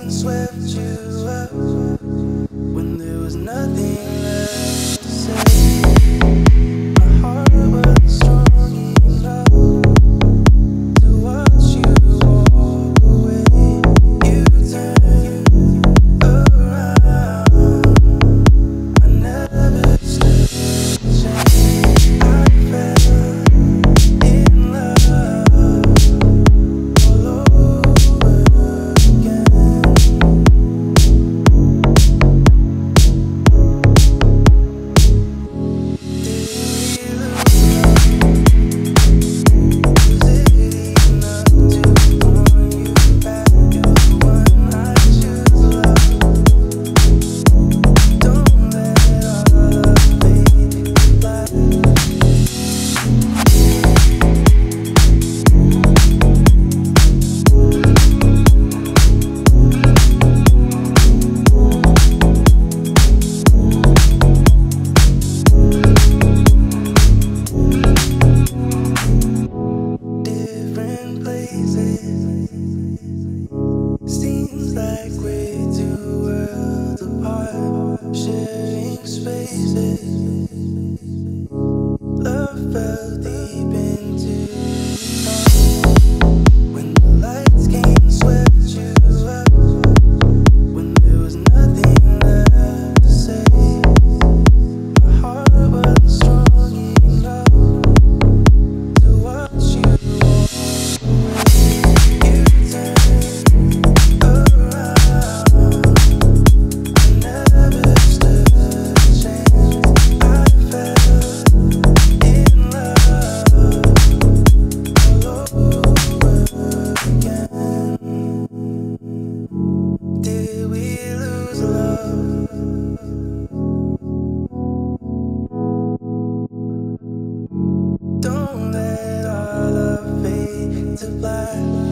came and swept you up when there was nothing left to say. My heart wasn't strong enough to watch you walk away. You turned around. I never stood a chance. I fell in love all over again. Seems like we're two worlds apart, sharing spaces. Love fell deep into the heart when the lights came and swept you up, when there was nothing left to say. My heart wasn't strong enough to watch you walk away. You turned around. I never stood a chance. I fell in love all over again. Did we lose love? Don't let our love fade to black.